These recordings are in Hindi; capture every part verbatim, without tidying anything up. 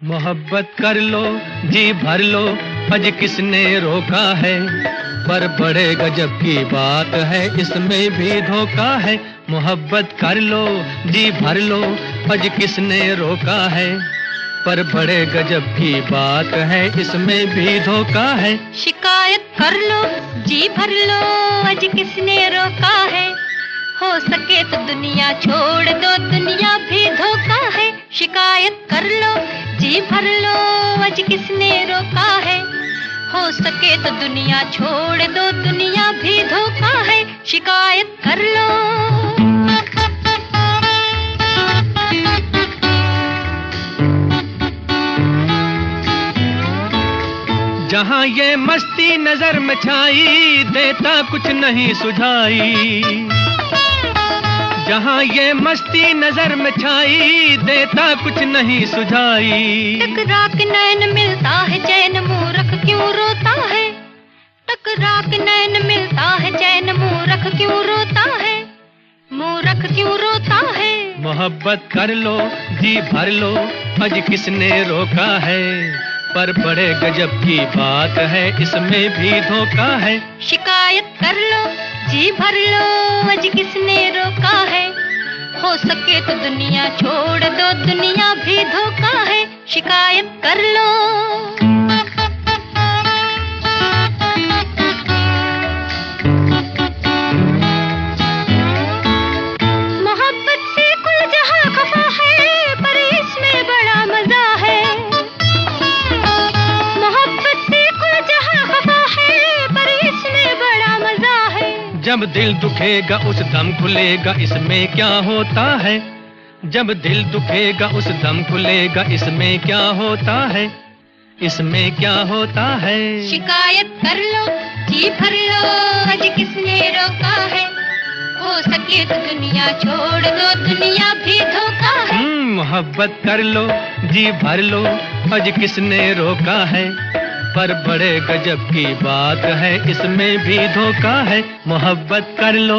मोहब्बत कर लो जी भर लो, अज किसने रोका है। पर बड़े गजब की बात है, इसमें भी धोखा है। मोहब्बत कर लो जी भर लो, अज किसने रोका है। पर बड़े गजब की बात है, इसमें भी धोखा है। शिकायत कर लो जी भर लो, अज किसने रोका है। हो सके तो दुनिया छोड़ दो, दुनिया भी धोखा है। शिकायत कर लो जी भर लो, अज किसने रोका है। हो सके तो दुनिया छोड़ दो, दुनिया भी धोखा है। शिकायत कर लो। जहाँ ये मस्ती नजर में छाई, देता कुछ नहीं सुझाई। जहाँ ये मस्ती नजर में छाई, देता कुछ नहीं सुझाई। टकरा के नैन मिलता है चैन, मूर्ख क्यों रोता है। टकरा के नैन मिलता है चैन, मूर्ख क्यों रोता है। मूर्ख क्यों रोता है। मोहब्बत कर लो जी भर लो, अज किसने रोका है। पर बड़े गजब की बात है, इसमें भी धोखा है। शिकायत कर लो जी भर लो, अज किसने रोका है। हो सके तो दुनिया छोड़ दो, दुनिया भी धोखा है। शिकायत कर लो। मोहब्बत से कुल जहां खफा है, पर इसमें बड़ा मजा है। मोहब्बत से कुल जहां खफा है, पर इसमें बड़ा मजा है। जब दिल दुखेगा उस दम खुलेगा, इसमें क्या होता है। जब दिल दुखेगा उस दम खुलेगा, इसमें क्या होता है। इसमें क्या होता है। शिकायत कर लो जी भर लो, अज किसने रोका है। हो सके तो दुनिया छोड़ दो, दुनिया भी धोखा है। मोहब्बत कर लो जी भर लो, अज किसने रोका है। पर बड़े गजब की बात है, इसमें भी धोखा है। मोहब्बत कर लो।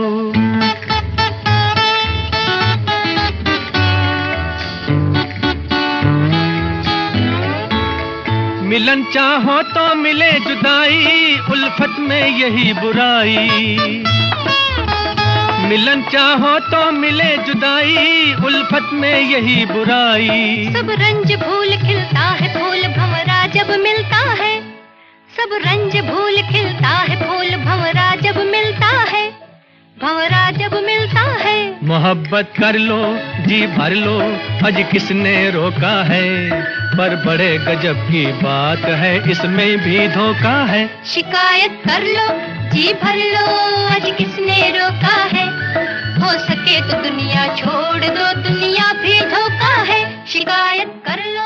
मिलन चाहो तो मिले जुदाई, उल्फत में यही बुराई। मिलन चाहो तो मिले जुदाई, उल्फत में यही बुराई। सब रंज भूल खिलता है फूल भंवरा जब मिलता है। सब रंज भूल खिलता है फूल भंवरा जब मिलता है। भंवरा जब मिलता है। मोहब्बत कर लो जी भर लो, अज किसने रोका है। पर बड़े गजब की बात है, इसमें भी धोखा है। शिकायत कर लो जी भर लो, अज किसने रोका है। हो सके तो दुनिया छोड़ दो, दुनिया भी धोखा है। शिकायत कर लो।